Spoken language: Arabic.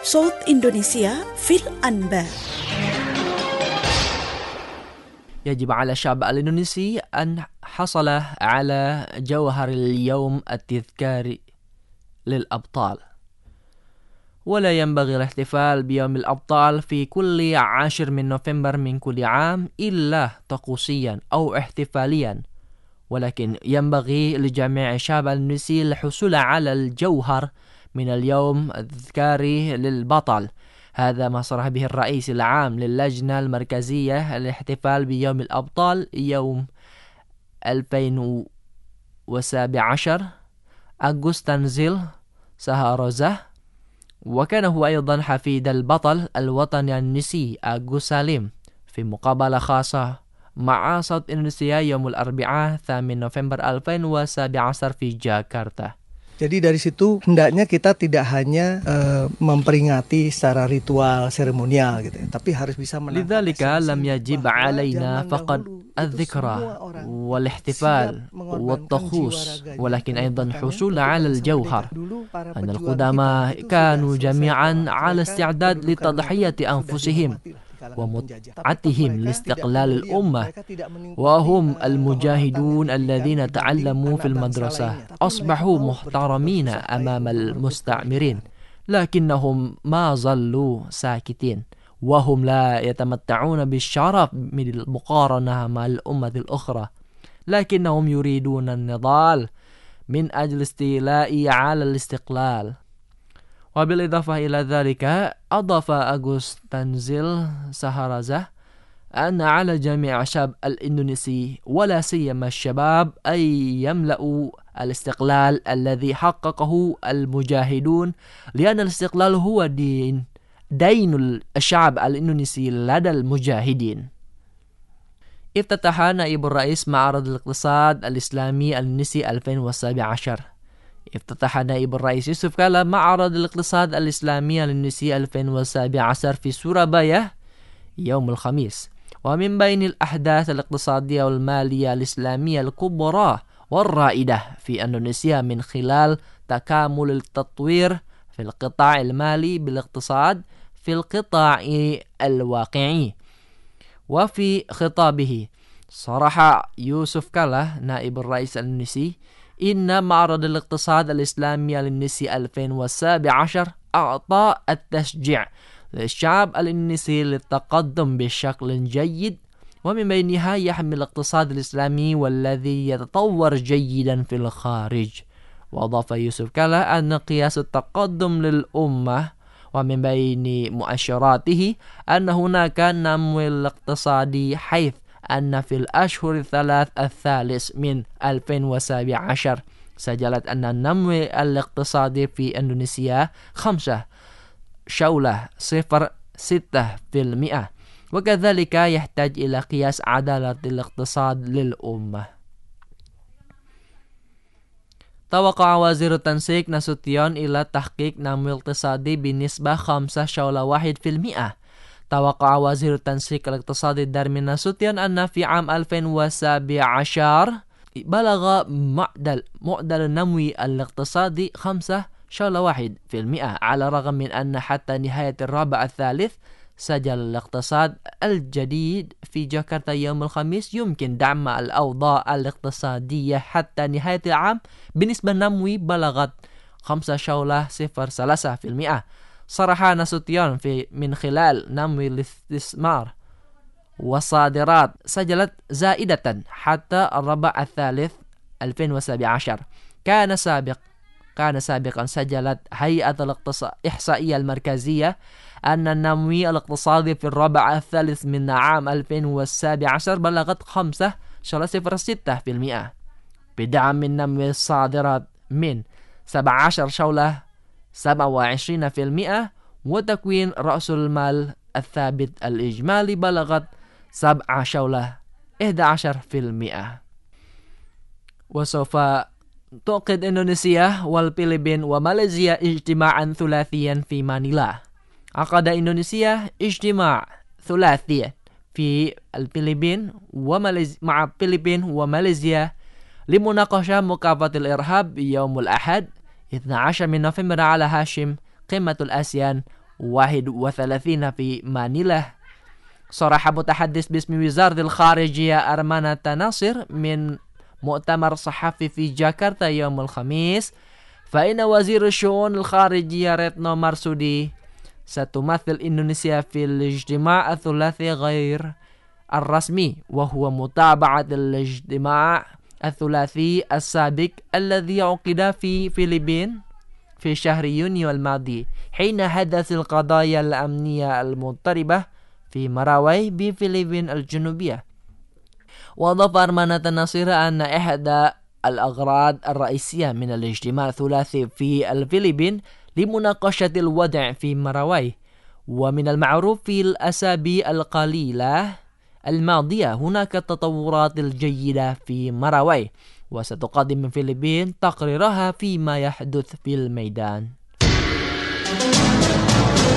صوت إندونيسيا في الأنباء. يجب على الشعب الإندونيسي أن حصل على جوهر اليوم التذكاري للأبطال، ولا ينبغي الاحتفال بيوم الأبطال في كل 10 من نوفمبر من كل عام إلا طقوسيا أو احتفاليا، ولكن ينبغي لجميع الشعب الإندونيسي الحصول على الجوهر من اليوم التذكاري للبطل. هذا ما صرح به الرئيس العام للجنة المركزية للاحتفال بيوم الأبطال يوم 2017 أغوستانزيل سهاروزة، وكان هو أيضا حفيد البطل الوطني الإندونيسي أغوس سالم في مقابلة خاصة مع صوت إندونيسيا يوم الأربعاء 8 نوفمبر 2017 في جاكرتا. Jadi dari situ hendaknya kita tidak hanya memperingati secara ritual seremonial gitu, tapi harus bisa menangkap. لذلك لم يجب علينا فقط الذكرى والاحتفال والطقوس، ولكن أيضا الحصول على الجوهر. أن القدماء كانوا جميعا على استعداد لتضحية أنفسهم ومتعتهم لاستقلال الأمة، وهم المجاهدون الذين تعلموا في المدرسة أصبحوا محترمين أمام المستعمرين، لكنهم ما ظلوا ساكتين، وهم لا يتمتعون بالشرف من المقارنة مع الأمة الأخرى، لكنهم يريدون النضال من أجل استيلاء على الاستقلال. وبالإضافة إلى ذلك أضاف أغوستانزيل سهاروزة أن على جميع الشعب الإندونيسي ولا سيما الشباب أن يملأوا الاستقلال الذي حققه المجاهدون، لأن الاستقلال هو دين الشعب الإندونيسي لدى المجاهدين. افتتح نائب الرئيس معرض الاقتصاد الإسلامي الإندونيسي 2017. افتتح نائب الرئيس يوسف كالا معرض الاقتصاد الإسلامي الإندونيسي 2017 في سورابايا يوم الخميس، ومن بين الأحداث الاقتصادية والمالية الإسلامية الكبرى والرائدة في إندونيسيا من خلال تكامل التطوير في القطاع المالي بالاقتصاد في القطاع الواقعي. وفي خطابه صرح يوسف كالا نائب الرئيس الإندونيسي إن معرض الاقتصاد الإسلامي الإندونيسي 2017 أعطى التشجيع للشعب الإندونيسي للتقدم بشكل جيد، ومن بينها يحمل الاقتصاد الإسلامي والذي يتطور جيدا في الخارج. وأضاف يوسف كالا أن قياس التقدم للأمة ومن بين مؤشراته أن هناك نمو الاقتصادي، حيث أن في الأشهر الثالث من 2017 سجلت أن النمو الاقتصادي في إندونيسيا 5.06%، وكذلك يحتاج إلى قياس عدالة الاقتصاد للأمة. توقع وزير التنسيق ناسوتيون إلى تحقيق نمو اقتصادي بنسبة 5.1%. توقع وزير التنسيق الاقتصادي دارمين ناسوتيون أن في عام 2017 بلغ معدل النمو الاقتصادي 5.1%، على الرغم من أن حتى نهاية الربع الثالث سجل الاقتصاد الجديد في جاكرتا يوم الخميس يمكن دعم الأوضاع الاقتصادية حتى نهاية العام بنسبة نمو بلغت 5.03%. صرح ناسوتيون من خلال نمو الاستثمار والصادرات سجلت زائدة حتى الربع الثالث 2017. كان سابقا سجلت هيئة الإحصائية المركزية أن النمو الاقتصادي في الربع الثالث من عام 2017 بلغت 5.06%، بدعم من نمو الصادرات من 17.27%، وتكوين رأس المال الثابت الإجمالي بلغت 7.11%. وسوف تعقد إندونيسيا والفلبين وماليزيا اجتماعا ثلاثيا في مانيلا. عقد إندونيسيا اجتماع ثلاثي في الفلبين مع الفلبين وماليزيا لمناقشة مكافحة الإرهاب يوم الأحد 12 من نوفمبر على هاشم قمة الآسيان 31 في مانيلا. صرح متحدث باسم وزارة الخارجية أرمانة ناصر من مؤتمر صحفي في جاكرتا يوم الخميس فإن وزير الشؤون الخارجية ريتنو مارسودي ستمثل إندونيسيا في الاجتماع الثلاثي غير الرسمي، وهو متابعة الاجتماع الثلاثي السابق الذي عقد في فiliبين في شهر يونيو الماضي حين حدث القضايا الأمنية المضطربة في مراوي بفلبين الجنوبية. وأضاف أرمانة ناصر أن إحدى الأغراض الرئيسية من الاجتماع الثلاثي في الفلبين لمناقشة الوضع في مراوي. ومن المعروف في الأسابيع القليلة الماضية هناك تطورات الجيدة في مراوي، وستقدم الفلبين تقريرها فيما يحدث في الميدان.